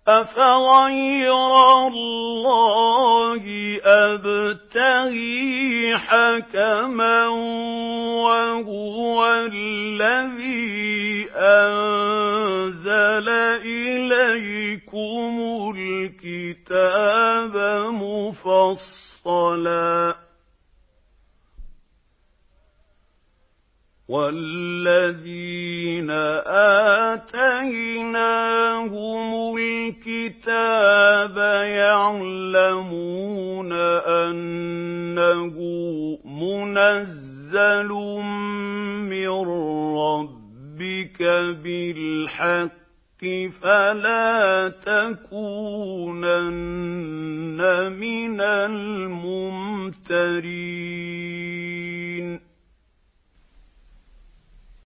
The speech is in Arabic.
أَفَغَيْرَ اللَّهِ أَبْتَغِي حَكَمًا وَهُوَ الَّذِي أَنزَلَ إِلَيْكُمُ الْكِتَابَ مُفَصَّلًا ۚ وَالَّذِينَ آتَيْنَاهُمُ الْكِتَابَ يَعْلَمُونَ أَنَّهُ مُنَزَّلٌ مِّن رَّبِّكَ بِالْحَقِّ فَلَا تَكُونَنَّ مِنَ الْمُمْتَرِينَ